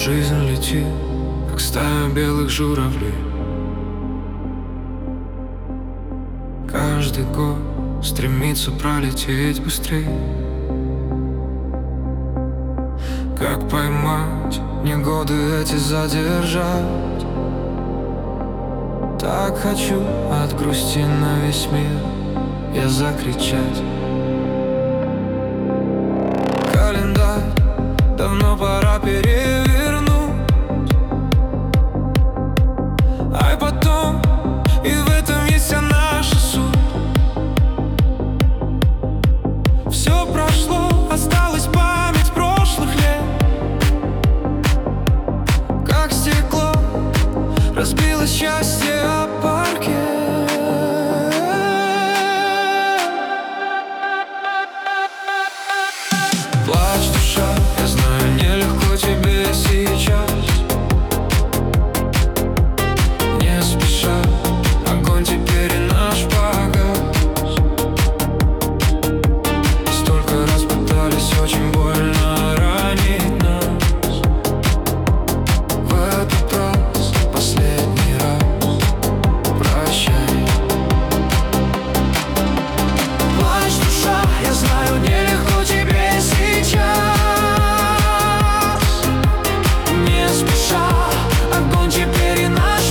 Жизнь летит, как стая белых журавлей. Каждый год стремится пролететь быстрее. Как поймать, негоды эти задержать? Так хочу от грусти на весь мир я закричать. Календарь давно пора перевернуть, а потом и в этом есть вся наша суть. Все прошло, осталась память прошлых лет. Как стекло разбилось счастье о парке. Плачь, душа, я знаю, нелегко тебе сейчас. Не спеша, огонь теперь и наш погас. Столько раз пытались очень больно ранить нас. В этот раз, последний раз, прощай. Плачь, душа, я знаю, нелегко тебе сейчас. Не спеша, огонь теперь и наш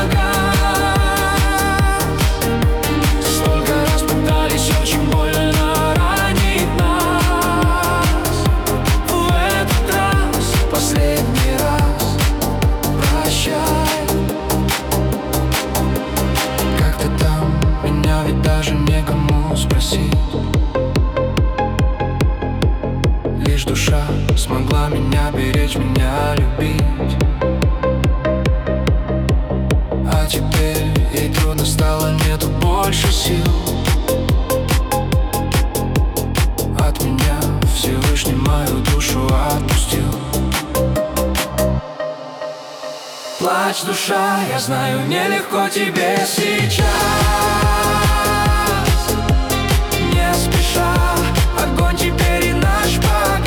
погас. Столько раз пытались очень больно ранить нас. В этот раз, последний раз, прощай. Как ты там? Меня ведь даже некому спросить. Лишь душа смогла меня беречь, меня любить. А теперь ей трудно стало, нету больше сил. От меня Всевышний мою душу отпустил. Плачь, душа, я знаю, нелегко тебе сейчас. Не спеша, огонь теперь и наш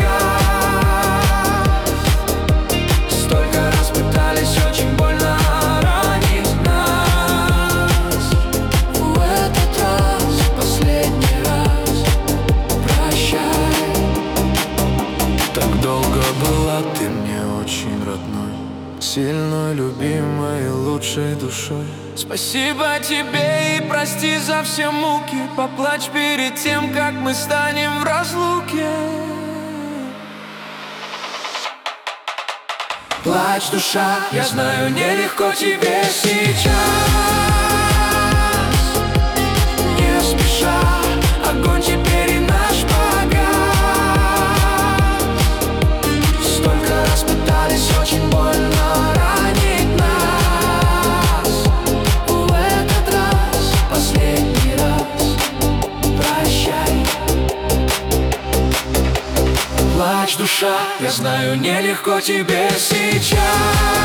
погас. Столько раз пытались очень больно ранить нас. В этот раз, последний раз, прощай. Так долго была ты мне очень родной, сильной, любимой и лучшей душой. Спасибо тебе и прости за все муки. Поплачь перед тем, как мы станем в разлуке. Плачь, душа, я знаю, нелегко тебе сейчас. Не спеша, огонь теперь и наш погас. Столько раз пытались очень больно ранить нас. В этот раз, последний раз, прощай. Плачь, душа, я знаю, нелегко тебе сейчас.